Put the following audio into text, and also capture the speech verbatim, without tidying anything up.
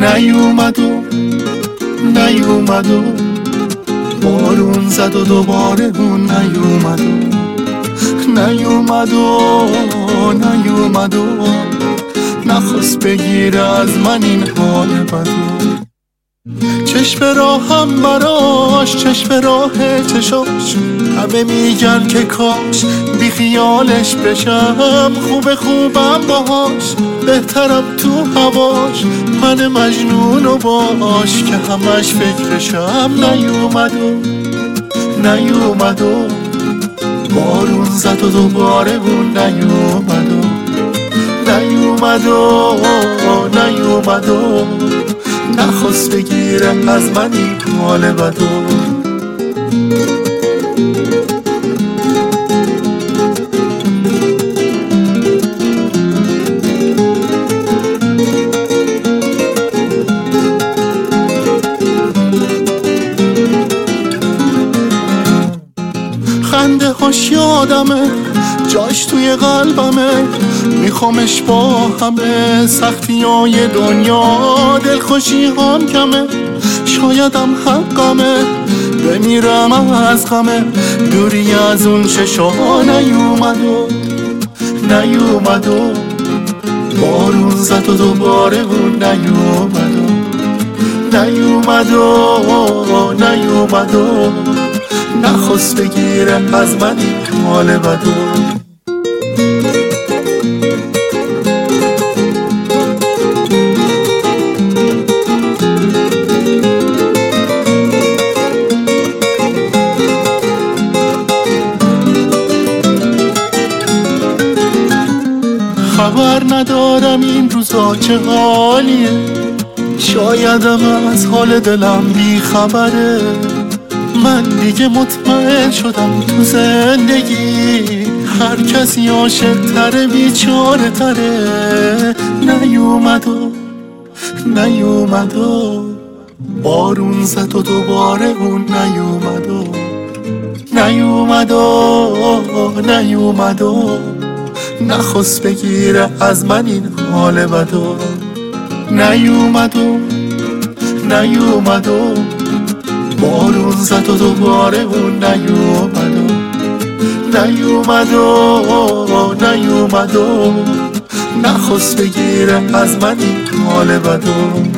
نیومد و نیومد و بارون زد و دوباره اون نیومد و نیومد و نیومد و نخواست بگیره از من این حال بدو. چشم راهم براش، چشم راه چشاش، همه میگن که کاش بی خیالش بشم. خوب خوبم باهاش، بهترم تو هواش، من مجنون و باش که همش فکرشم. نیومد و نیومد و بارون زد و دوباره اون نیومد و نیومد و نیومد و نخواست بگیره از من این حال بدو. خنده هاش یادمه، جاش توی قلبمه، میخوامش با همه سختی های دنیا. دلخوشی هم کمه، شایدم حقمه، بمیرم از غمه، دوری از اون چشا. نیومد و نیومد و بارون زد و دوباره اون نیومد و نیومد و نیومد و نخواست بگیره از من این حال بدو. خبر ندارم این روزا چه حالیه، شایدم از حال دلم بی خبره. من دیگه مطمئن شدم تو زندگی هر کسی عاشق تره بیچاره تره. نیومد و نیومد و بارون زد و دوباره اون نیومد و نیومد و نیومد و نخواست بگیره از من این حال بدو. نیومد و نیومد و بارون زد و دوباره اون نیومد و نیومد و نیومد و نخواست بگیره از من این حال بدو.